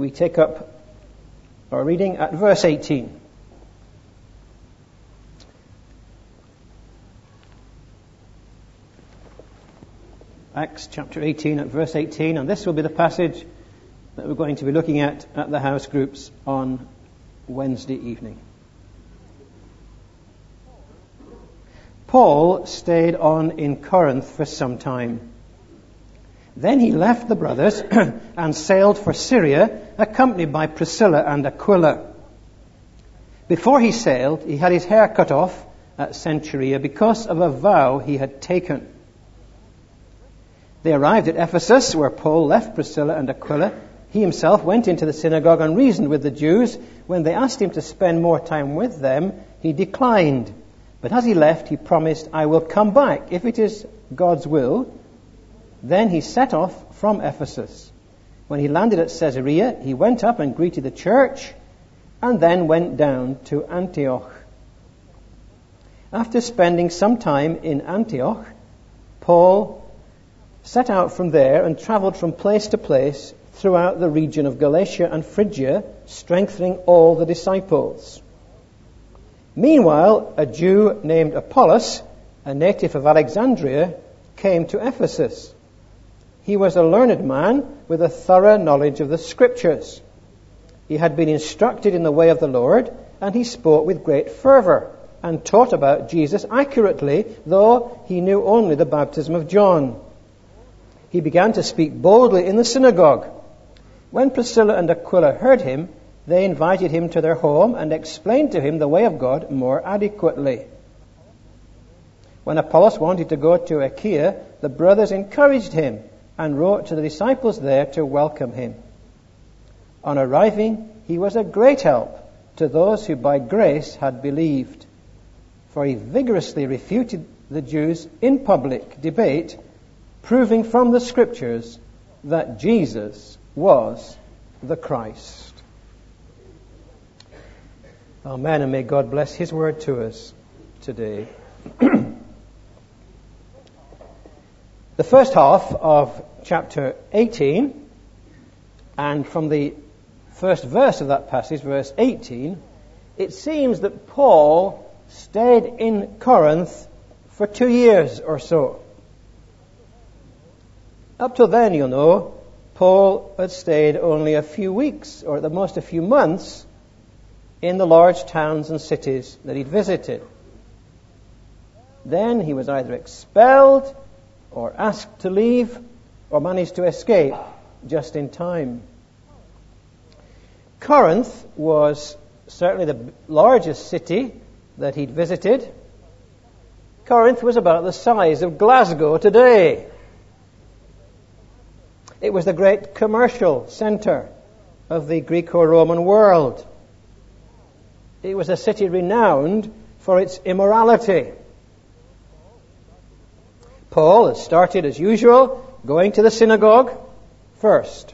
we take up our reading at verse 18. Acts chapter 18 at verse 18, and this will be the passage that we're going to be looking at the house groups on Wednesday evening. Paul stayed on in Corinth for some time. Then he left the brothers and sailed for Syria, accompanied by Priscilla and Aquila. Before he sailed, he had his hair cut off at Cenchrea because of a vow he had taken. They arrived at Ephesus, where Paul left Priscilla and Aquila. He himself went into the synagogue and reasoned with the Jews. When they asked him to spend more time with them, he declined. But as he left, he promised, "I will come back if it is God's will." Then he set off from Ephesus. When he landed at Caesarea, he went up and greeted the church, and then went down to Antioch. After spending some time in Antioch, Paul set out from there and traveled from place to place throughout the region of Galatia and Phrygia, strengthening all the disciples. Meanwhile, a Jew named Apollos, a native of Alexandria, came to Ephesus. He was a learned man with a thorough knowledge of the Scriptures. He had been instructed in the way of the Lord, and he spoke with great fervor and taught about Jesus accurately, though he knew only the baptism of John. He began to speak boldly in the synagogue. When Priscilla and Aquila heard him, they invited him to their home and explained to him the way of God more adequately. When Apollos wanted to go to Achaia, the brothers encouraged him and wrote to the disciples there to welcome him. On arriving, he was a great help to those who by grace had believed, for he vigorously refuted the Jews in public debate, proving from the Scriptures that Jesus was the Christ. Amen, and may God bless His word to us today. The first half of chapter 18, and from the first verse of that passage, verse 18, it seems that Paul stayed in Corinth for 2 years or so. Up till then, you know, Paul had stayed only a few weeks, or at the most a few months, in the large towns and cities that he'd visited. Then he was either expelled or asked to leave or managed to escape just in time. Corinth was certainly the largest city that he'd visited. Corinth was about the size of Glasgow today. It was the great commercial center of the Greco-Roman world. It was a city renowned for its immorality. Paul had started as usual, going to the synagogue first.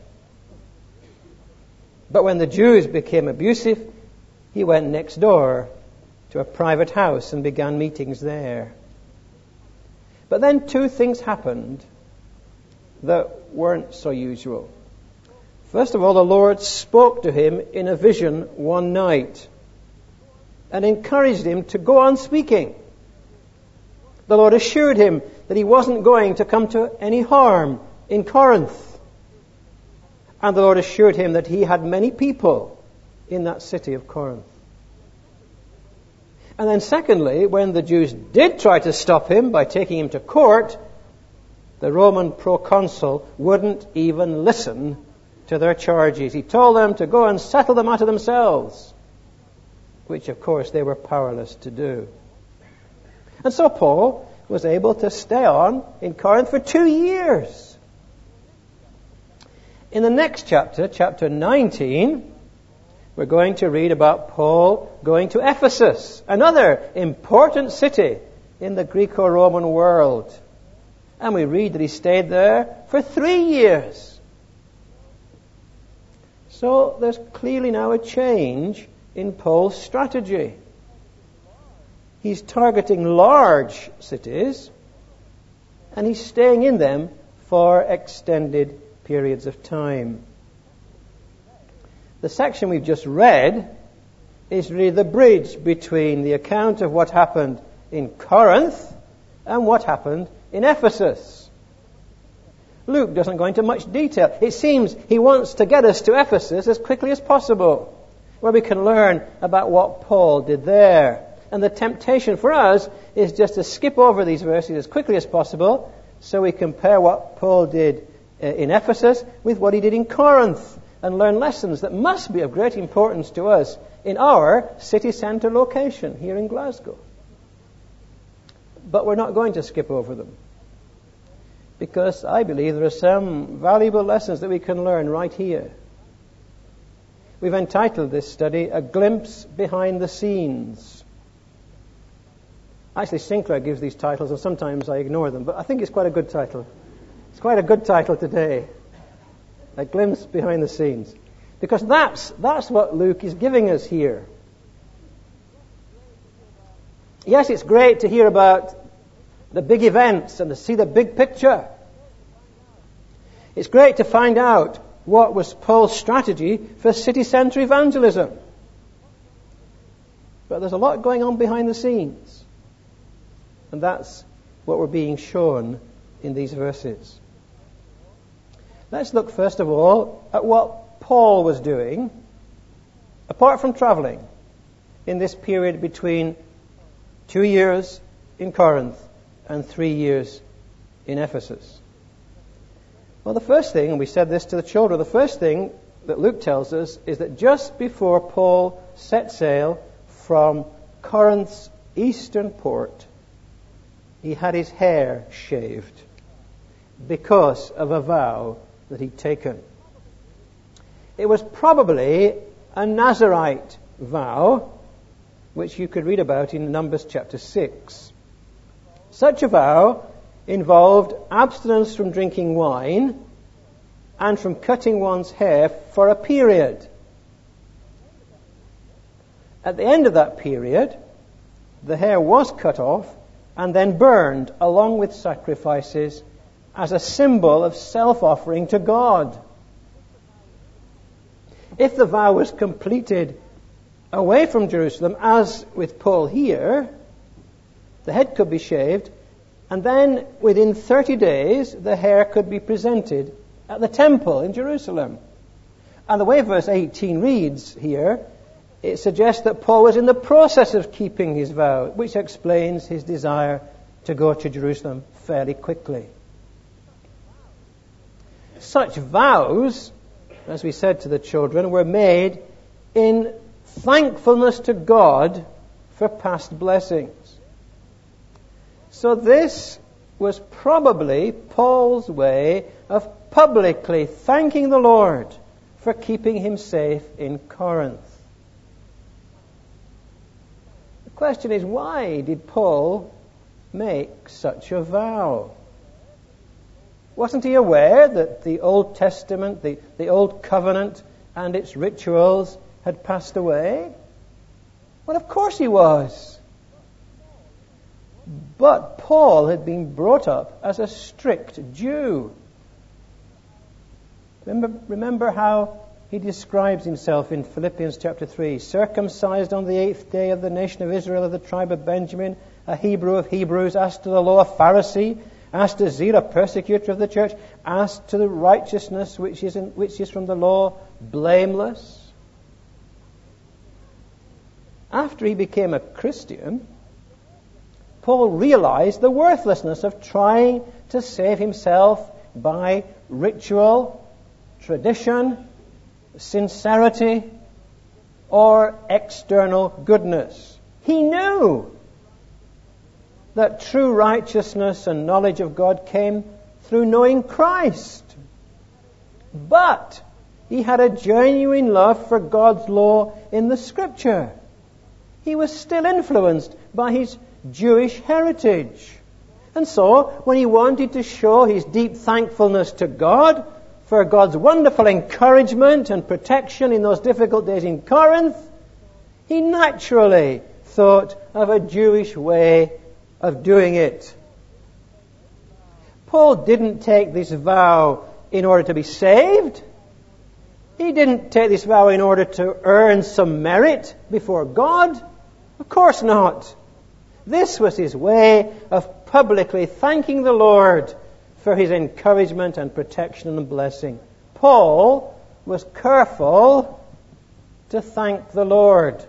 But when the Jews became abusive, he went next door to a private house and began meetings there. But then 2 things happened that weren't so usual. First of all, the Lord spoke to him in a vision one night and encouraged him to go on speaking. The Lord assured him that he wasn't going to come to any harm in Corinth. And the Lord assured him that he had many people in that city of Corinth. And then secondly, when the Jews did try to stop him by taking him to court, the Roman proconsul wouldn't even listen to their charges. He told them to go and settle the matter themselves, which of course they were powerless to do. And so Paul was able to stay on in Corinth for 2 years. In the next chapter, chapter 19, we're going to read about Paul going to Ephesus, another important city in the Greco-Roman world. And we read that he stayed there for 3 years. So there's clearly now a change in Paul's strategy. He's targeting large cities, and he's staying in them for extended periods of time. The section we've just read is really the bridge between the account of what happened in Corinth and what happened in Ephesus. Luke doesn't go into much detail. It seems he wants to get us to Ephesus as quickly as possible, where we can learn about what Paul did there. And the temptation for us is just to skip over these verses as quickly as possible so we compare what Paul did in Ephesus with what he did in Corinth and learn lessons that must be of great importance to us in our city centre location here in Glasgow. But we're not going to skip over them, because I believe there are some valuable lessons that we can learn right here. We've entitled this study, A Glimpse Behind the Scenes. Actually, Sinclair gives these titles, and sometimes I ignore them, but I think it's quite a good title. It's quite a good title today. A Glimpse Behind the Scenes. Because that's what Luke is giving us here. Yes, it's great to hear about the big events and to see the big picture. It's great to find out what was Paul's strategy for city centre evangelism. But there's a lot going on behind the scenes. And that's what we're being shown in these verses. Let's look first of all at what Paul was doing, apart from travelling, in this period between 2 years in Corinth and 3 years in Ephesus. Well, the first thing, and we said this to the children, the first thing that Luke tells us is that just before Paul set sail from Corinth's eastern port, he had his hair shaved because of a vow that he'd taken. It was probably a Nazirite vow, which you could read about in Numbers chapter 6. Such a vow involved abstinence from drinking wine and from cutting one's hair for a period. At the end of that period, the hair was cut off and then burned along with sacrifices as a symbol of self-offering to God. If the vow was completed away from Jerusalem, as with Paul here, the head could be shaved, and then within 30 days the hair could be presented at the temple in Jerusalem. And the way verse 18 reads here, it suggests that Paul was in the process of keeping his vow, which explains his desire to go to Jerusalem fairly quickly. Such vows, as we said to the children, were made in thankfulness to God for past blessings. So this was probably Paul's way of publicly thanking the Lord for keeping him safe in Corinth. The question is, why did Paul make such a vow? Wasn't he aware that the Old Testament, the Old Covenant and its rituals had passed away? Well, of course he was. But Paul had been brought up as a strict Jew. Remember how he describes himself in Philippians chapter 3, circumcised on the 8th day of the nation of Israel of the tribe of Benjamin, a Hebrew of Hebrews, as to the law a Pharisee, as to zeal a persecutor of the church, as to the righteousness which is from the law, blameless. After he became a Christian, Paul realized the worthlessness of trying to save himself by ritual, tradition, sincerity, or external goodness. He knew that true righteousness and knowledge of God came through knowing Christ. But he had a genuine love for God's law in the Scripture. He was still influenced by his Jewish heritage. And so, when he wanted to show his deep thankfulness to God for God's wonderful encouragement and protection in those difficult days in Corinth, he naturally thought of a Jewish way of doing it. Paul didn't take this vow in order to be saved. He didn't take this vow in order to earn some merit before God. Of course not. This was his way of publicly thanking the Lord for his encouragement and protection and blessing. Paul was careful to thank the Lord.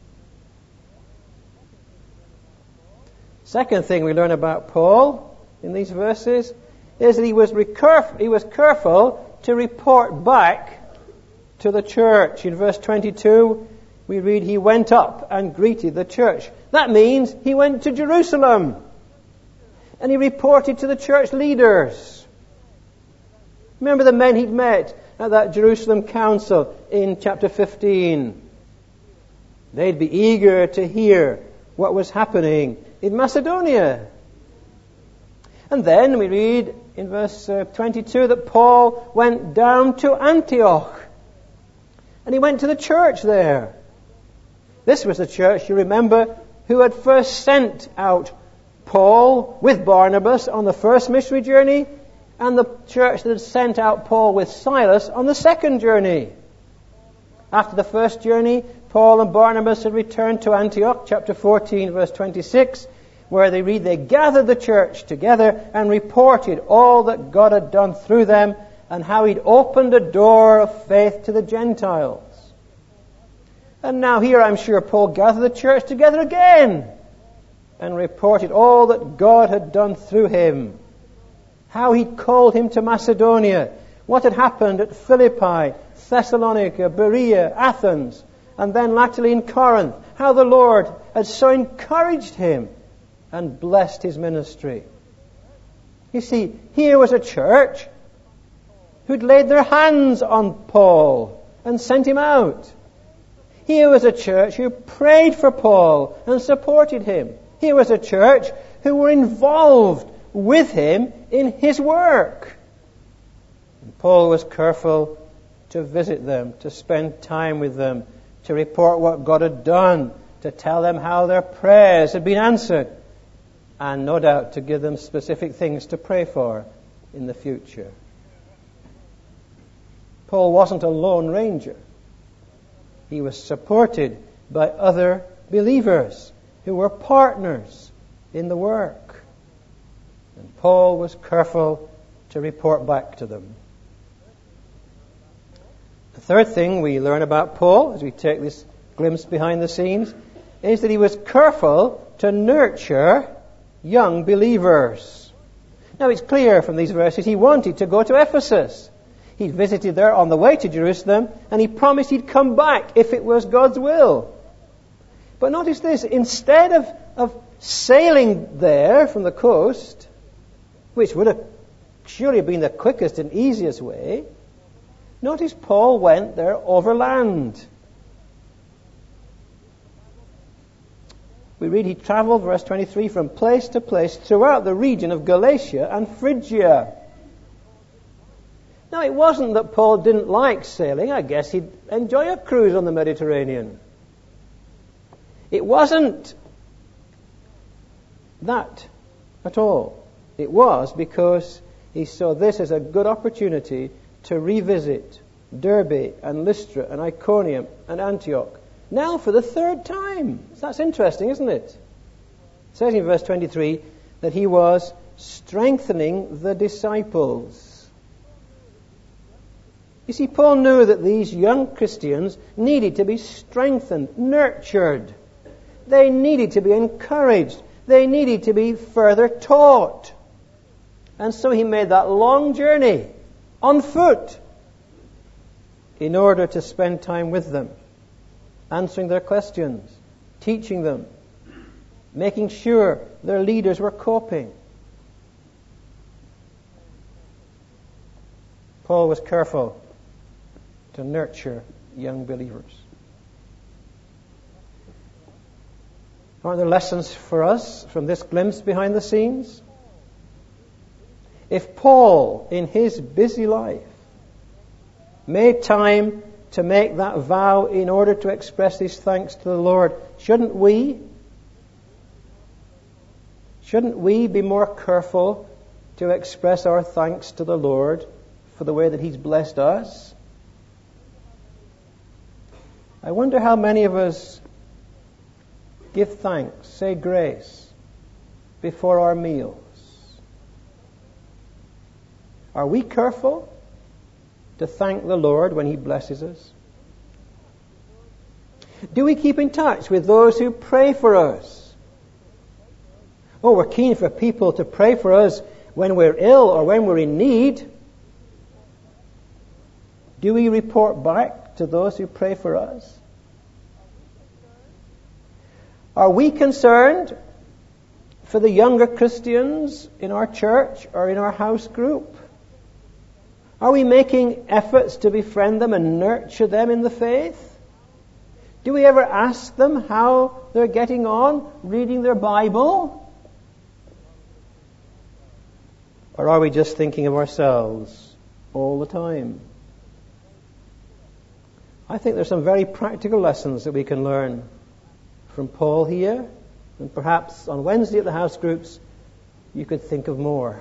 Second thing we learn about Paul in these verses is that he was careful to report back to the church. In verse 22, we read, he went up and greeted the church. That means he went to Jerusalem and he reported to the church leaders. Remember the men he'd met at that Jerusalem council in chapter 15. They'd be eager to hear what was happening in Macedonia. And then we read in verse 22 that Paul went down to Antioch. And he went to the church there. This was the church, you remember, who had first sent out Paul with Barnabas on the first missionary journey, and the church that had sent out Paul with Silas on the second journey. After the first journey, Paul and Barnabas had returned to Antioch, chapter 14, verse 26, where they read, they gathered the church together and reported all that God had done through them and how he'd opened a door of faith to the Gentiles. And now here I'm sure Paul gathered the church together again and reported all that God had done through him. How he'd called him to Macedonia, what had happened at Philippi, Thessalonica, Berea, Athens, and then latterly in Corinth. How the Lord had so encouraged him and blessed his ministry. You see, here was a church who'd laid their hands on Paul and sent him out. Here was a church who prayed for Paul and supported him. Here was a church who were involved with him in his work. And Paul was careful to visit them, to spend time with them, to report what God had done, to tell them how their prayers had been answered, and no doubt to give them specific things to pray for in the future. Paul wasn't a lone ranger. He was supported by other believers who were partners in the work. And Paul was careful to report back to them. The third thing we learn about Paul, as we take this glimpse behind the scenes, is that he was careful to nurture young believers. Now it's clear from these verses he wanted to go to Ephesus. He visited there on the way to Jerusalem, and he promised he'd come back if it was God's will. But notice this, instead of sailing there from the coast, which would have surely been the quickest and easiest way, notice Paul went there overland. We read he traveled, verse 23, from place to place throughout the region of Galatia and Phrygia. Now, it wasn't that Paul didn't like sailing. I guess he'd enjoy a cruise on the Mediterranean. It wasn't that at all. It was because he saw this as a good opportunity to revisit Derbe and Lystra and Iconium and Antioch. Now for the third time. That's interesting, isn't it? It says in verse 23 that he was strengthening the disciples. You see, Paul knew that these young Christians needed to be strengthened, nurtured. They needed to be encouraged. They needed to be further taught. And so he made that long journey on foot in order to spend time with them, answering their questions, teaching them, making sure their leaders were coping. Paul was careful to nurture young believers. Aren't there lessons for us from this glimpse behind the scenes? If Paul, in his busy life, made time to make that vow in order to express his thanks to the Lord, shouldn't we? Shouldn't we be more careful to express our thanks to the Lord for the way that he's blessed us? I wonder how many of us give thanks, say grace before our meals. Are we careful to thank the Lord when He blesses us? Do we keep in touch with those who pray for us? Oh, we're keen for people to pray for us when we're ill or when we're in need. Do we report back to those who pray for us? Are we concerned for the younger Christians in our church or in our house group? Are we making efforts to befriend them and nurture them in the faith? Do we ever ask them how they're getting on reading their Bible? Or are we just thinking of ourselves all the time? I think there's some very practical lessons that we can learn from Paul here, and perhaps on Wednesday at the house groups you could think of more.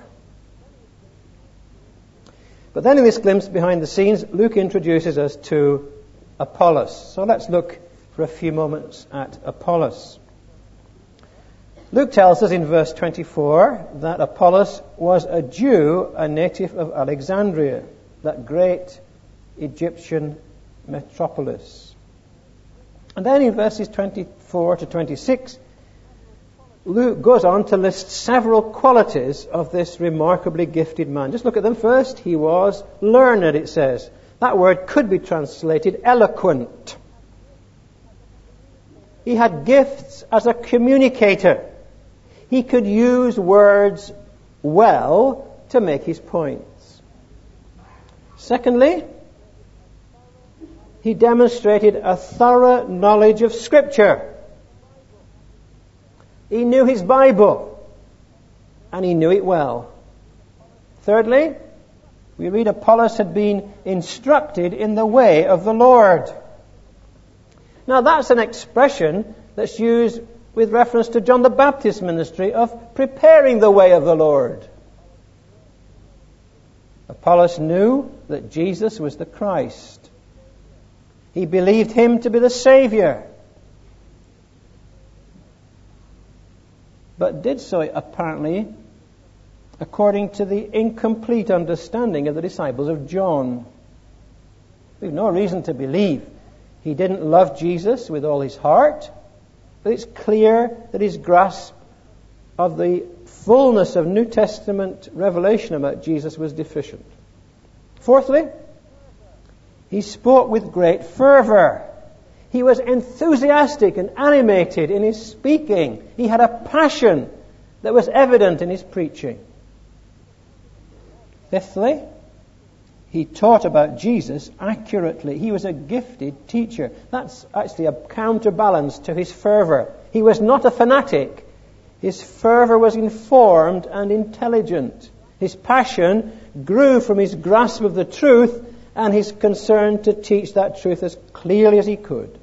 But then in this glimpse behind the scenes, Luke introduces us to Apollos. So let's look for a few moments at Apollos. Luke tells us in verse 24 that Apollos was a Jew, a native of Alexandria, that great Egyptian metropolis. And then in verses 24 to 26, Luke goes on to list several qualities of this remarkably gifted man. Just look at them first. He was learned, it says. That word could be translated eloquent. He had gifts as a communicator. He could use words well to make his points. Secondly, he demonstrated a thorough knowledge of Scripture. He knew his Bible, and he knew it well. Thirdly, we read Apollos had been instructed in the way of the Lord. Now that's an expression that's used with reference to John the Baptist's ministry of preparing the way of the Lord. Apollos knew that Jesus was the Christ. He believed Him to be the Savior, but did so apparently according to the incomplete understanding of the disciples of John. We have no reason to believe he didn't love Jesus with all his heart, but it's clear that his grasp of the fullness of New Testament revelation about Jesus was deficient. Fourthly, he spoke with great fervor. He was enthusiastic and animated in his speaking. He had a passion that was evident in his preaching. Fifthly, he taught about Jesus accurately. He was a gifted teacher. That's actually a counterbalance to his fervor. He was not a fanatic. His fervor was informed and intelligent. His passion grew from his grasp of the truth and his concern to teach that truth as clearly as he could.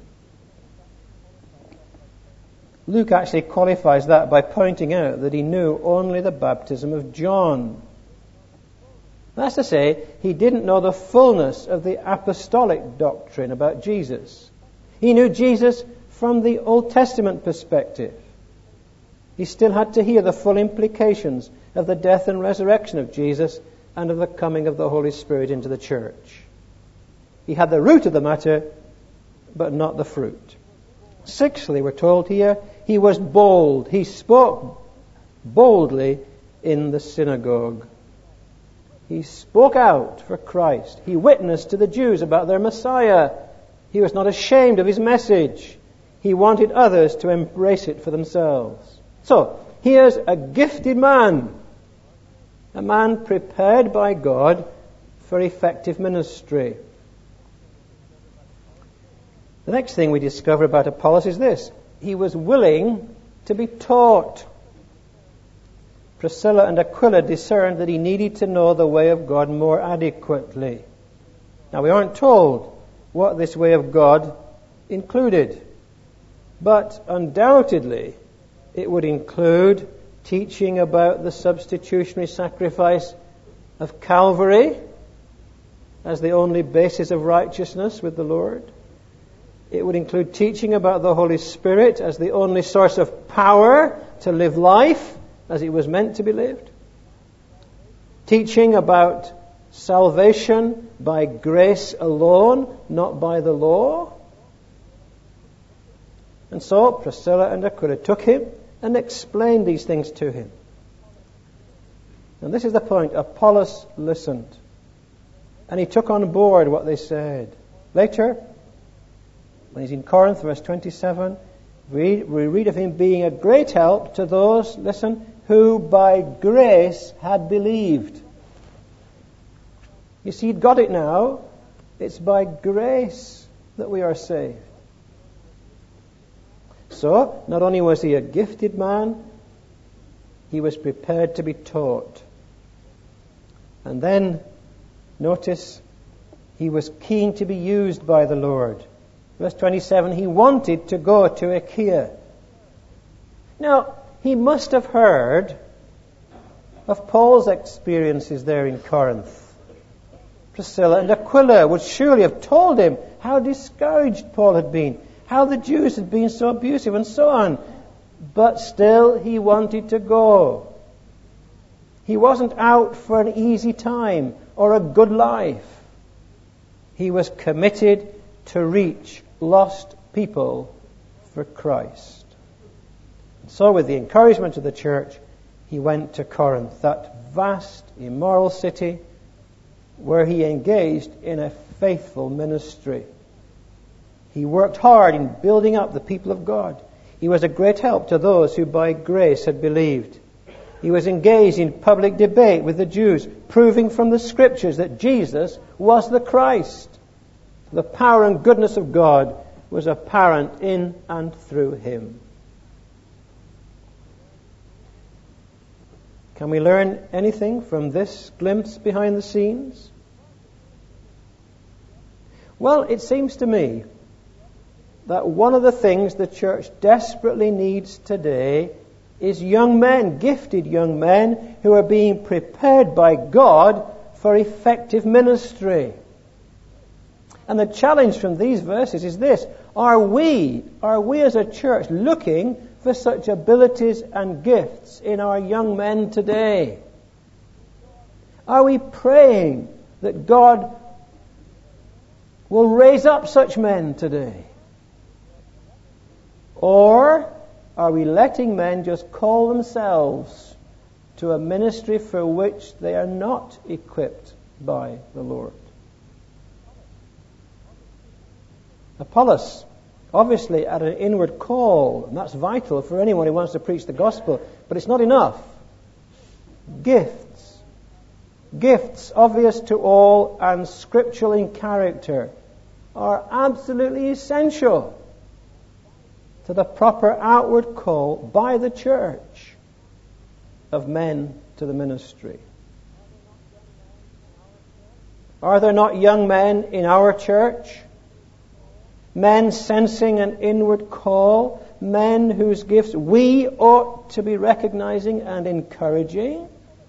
Luke actually qualifies that by pointing out that he knew only the baptism of John. That's to say, he didn't know the fullness of the apostolic doctrine about Jesus. He knew Jesus from the Old Testament perspective. He still had to hear the full implications of the death and resurrection of Jesus and of the coming of the Holy Spirit into the church. He had the root of the matter, but not the fruit. Sixthly, we're told here, he was bold. He spoke boldly in the synagogue. He spoke out for Christ. He witnessed to the Jews about their Messiah. He was not ashamed of his message. He wanted others to embrace it for themselves. So, here's a gifted man. A man prepared by God for effective ministry. The next thing we discover about Apollos is this. He was willing to be taught. Priscilla and Aquila discerned that he needed to know the way of God more adequately. Now, we aren't told what this way of God included, but undoubtedly it would include teaching about the substitutionary sacrifice of Calvary as the only basis of righteousness with the Lord. It would include teaching about the Holy Spirit as the only source of power to live life as it was meant to be lived. Teaching about salvation by grace alone, not by the law. And so Priscilla and Aquila took him and explained these things to him. And this is the point. Apollos listened. And he took on board what they said. Later, when he's in Corinth, verse 27, we read of him being a great help to those, listen, who by grace had believed. You see, he'd got it now. It's by grace that we are saved. So, not only was he a gifted man, he was prepared to be taught. And then, notice, he was keen to be used by the Lord. Verse 27, he wanted to go to Achaia. Now, he must have heard of Paul's experiences there in Corinth. Priscilla and Aquila would surely have told him how discouraged Paul had been, how the Jews had been so abusive and so on. But still he wanted to go. He wasn't out for an easy time or a good life. He was committed to reach lost people for Christ. So with the encouragement of the church, he went to Corinth, that vast, immoral city where he engaged in a faithful ministry. He worked hard in building up the people of God. He was a great help to those who by grace had believed. He was engaged in public debate with the Jews, proving from the Scriptures that Jesus was the Christ. The power and goodness of God was apparent in and through him. Can we learn anything from this glimpse behind the scenes? Well, it seems to me that one of the things the church desperately needs today is young men, gifted young men, who are being prepared by God for effective ministry. And the challenge from these verses is this: Are we as a church looking for such abilities and gifts in our young men today? Are we praying that God will raise up such men today? Or are we letting men just call themselves to a ministry for which they are not equipped by the Lord? Apollos obviously had an inward call, and that's vital for anyone who wants to preach the gospel, but it's not enough. Gifts obvious to all and scriptural in character are absolutely essential to the proper outward call by the church of men to the ministry. Are there not young men in our church? Men sensing an inward call, men whose gifts we ought to be recognizing and encouraging.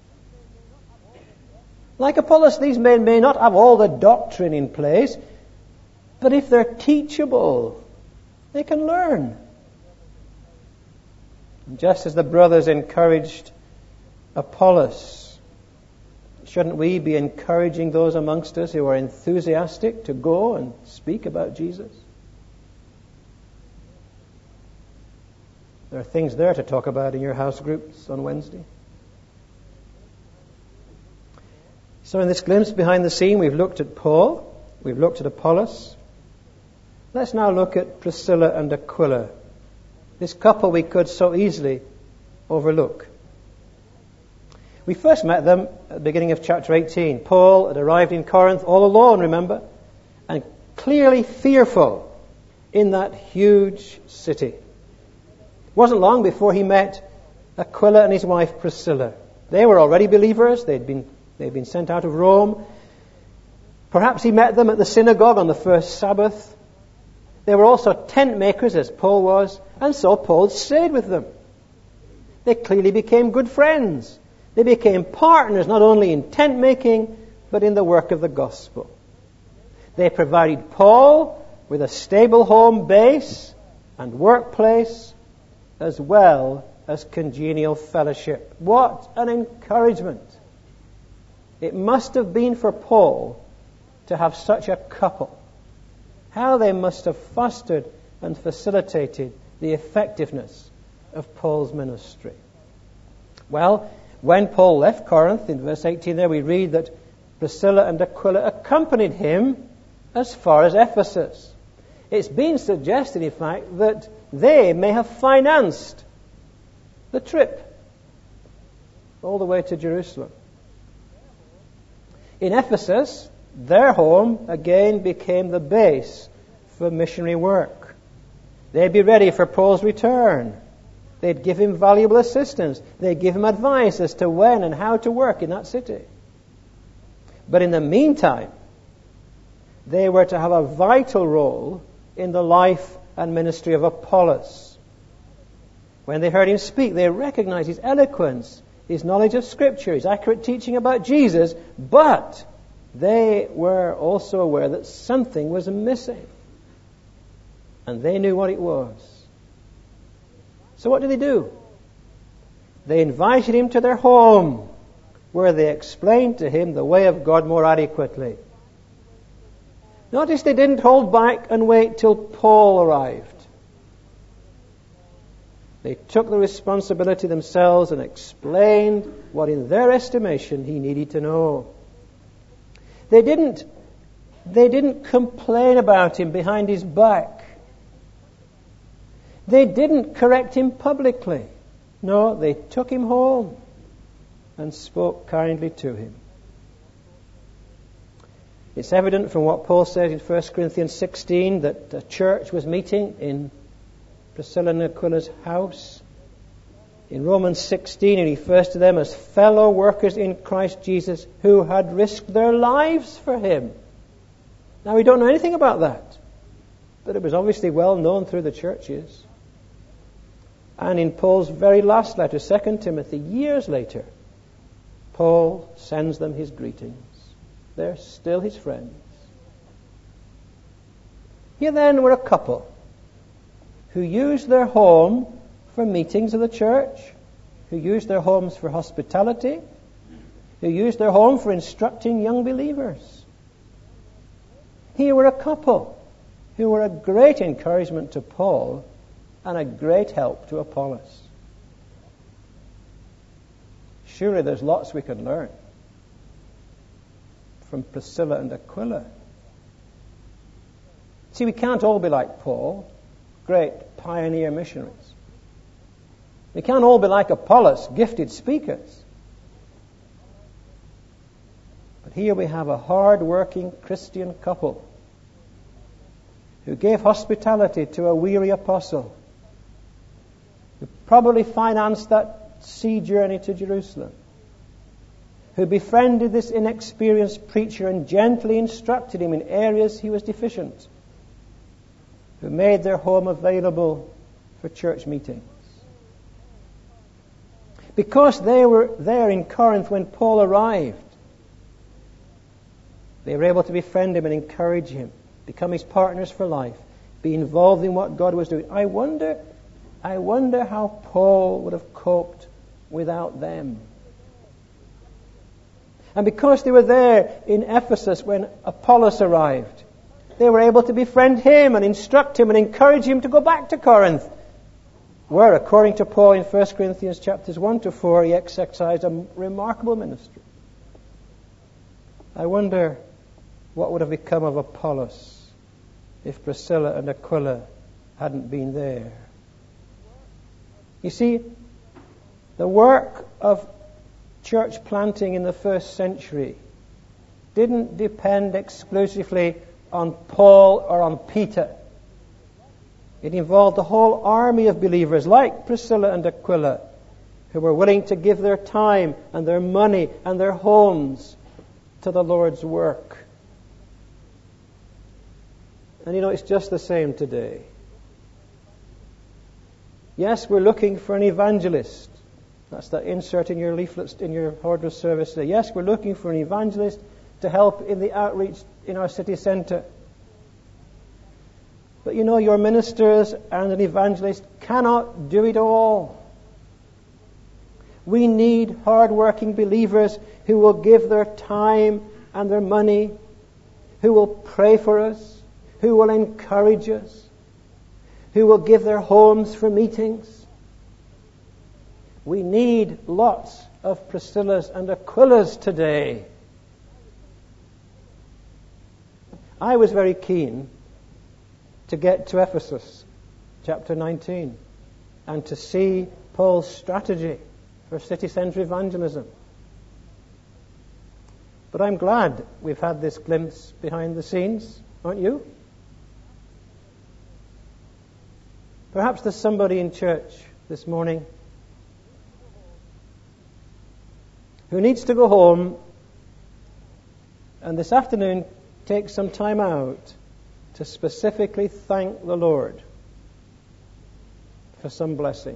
Like Apollos, these men may not have all the doctrine in place, but if they're teachable, they can learn. And just as the brothers encouraged Apollos, shouldn't we be encouraging those amongst us who are enthusiastic to go and speak about Jesus? There are things there to talk about in your house groups on Wednesday. So in this glimpse behind the scene, we've looked at Paul, we've looked at Apollos. Let's now look at Priscilla and Aquila. This couple we could so easily overlook. We first met them at the beginning of chapter 18. Paul had arrived in Corinth all alone, remember, and clearly fearful in that huge city. It wasn't long before he met Aquila and his wife Priscilla. They were already believers. They'd been sent out of Rome. Perhaps he met them at the synagogue on the first Sabbath. They were also tent makers, as Paul was, and so Paul stayed with them. They clearly became good friends. They became partners not only in tent making, but in the work of the gospel. They provided Paul with a stable home base and workplace, as well as congenial fellowship. What an encouragement it must have been for Paul to have such a couple. How they must have fostered and facilitated the effectiveness of Paul's ministry. Well, when Paul left Corinth, in verse 18 there we read that Priscilla and Aquila accompanied him as far as Ephesus. It's been suggested, in fact, that they may have financed the trip all the way to Jerusalem. In Ephesus, their home again became the base for missionary work. They'd be ready for Paul's return. They'd give him valuable assistance. They'd give him advice as to when and how to work in that city. But in the meantime, they were to have a vital role in the life and ministry of Apollos. When they heard him speak, they recognized his eloquence, his knowledge of Scripture, his accurate teaching about Jesus, but they were also aware that something was missing. And they knew what it was. So what did they do? They invited him to their home, where they explained to him the way of God more adequately. Notice they didn't hold back and wait till Paul arrived. They took the responsibility themselves and explained what in their estimation he needed to know. They didn't complain about him behind his back. They didn't correct him publicly. No, they took him home and spoke kindly to him. It's evident from what Paul said in 1 Corinthians 16 that the church was meeting in Priscilla and Aquila's house. In Romans 16, he refers to them as fellow workers in Christ Jesus who had risked their lives for him. Now, we don't know anything about that, but it was obviously well known through the churches. And in Paul's very last letter, 2 Timothy, years later, Paul sends them his greetings. They're still his friends. Here then were a couple who used their home for meetings of the church, who used their homes for hospitality, who used their home for instructing young believers. Here were a couple who were a great encouragement to Paul and a great help to Apollos. Surely there's lots we can learn from Priscilla and Aquila. See, we can't all be like Paul, great pioneer missionaries. We can't all be like Apollos, gifted speakers. But here we have a hard-working Christian couple who gave hospitality to a weary apostle, who probably financed that sea journey to Jerusalem, who befriended this inexperienced preacher and gently instructed him in areas he was deficient, who made their home available for church meetings. Because they were there in Corinth when Paul arrived, they were able to befriend him and encourage him, become his partners for life, be involved in what God was doing. I wonder how Paul would have coped without them. And because they were there in Ephesus when Apollos arrived, they were able to befriend him and instruct him and encourage him to go back to Corinth, where, according to Paul in 1 Corinthians chapters 1 to 4, he exercised a remarkable ministry. I wonder what would have become of Apollos if Priscilla and Aquila hadn't been there. You see, the work of church planting in the first century didn't depend exclusively on Paul or on Peter. It involved a whole army of believers like Priscilla and Aquila who were willing to give their time and their money and their homes to the Lord's work. And it's just the same today. Yes, we're looking for an evangelist. That's the insert in your leaflets in your order of service today. Yes, we're looking for an evangelist to help in the outreach in our city centre. But you know, your ministers and an evangelist cannot do it all. We need hard-working believers who will give their time and their money, who will pray for us, who will encourage us, who will give their homes for meetings. We need lots of Priscillas and Aquillas today. I was very keen to get to Ephesus, chapter 19, and to see Paul's strategy for city centre evangelism. But I'm glad we've had this glimpse behind the scenes, aren't you? Perhaps there's somebody in church this morning who needs to go home and this afternoon take some time out to specifically thank the Lord for some blessing.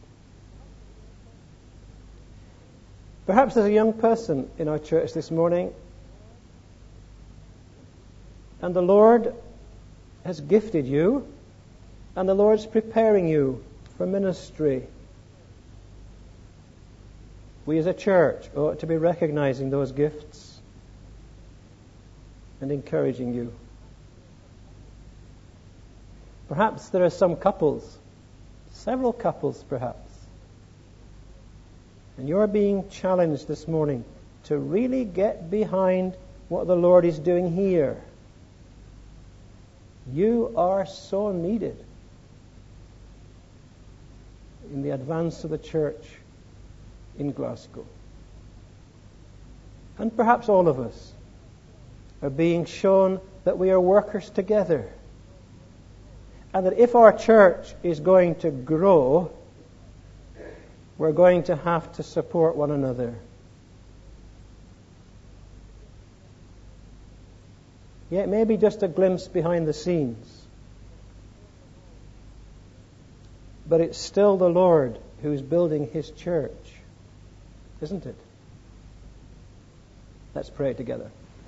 Perhaps there's a young person in our church this morning, and the Lord has gifted you, and the Lord's preparing you for ministry. We as a church ought to be recognizing those gifts and encouraging you. Perhaps there are some couples, several couples perhaps, and you're being challenged this morning to really get behind what the Lord is doing here. You are so needed in the advance of the church in Glasgow. And perhaps all of us are being shown that we are workers together, and that if our church is going to grow, we're going to have to support one another. Yeah, it may be just a glimpse behind the scenes, but it's still the Lord who's building His church, isn't it? Let's pray together.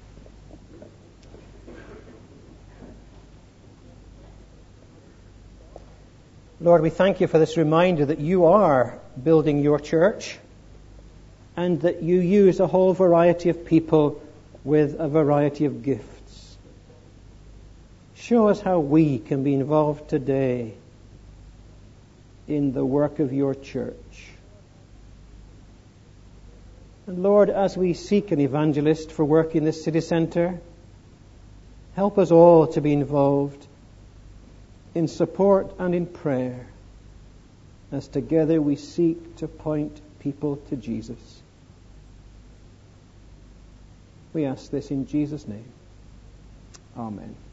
Lord, we thank you for this reminder that you are building your church and that you use a whole variety of people with a variety of gifts. Show us how we can be involved today in the work of your church. And Lord, as we seek an evangelist for work in this city centre, help us all to be involved in support and in prayer, as together we seek to point people to Jesus. We ask this in Jesus' name. Amen.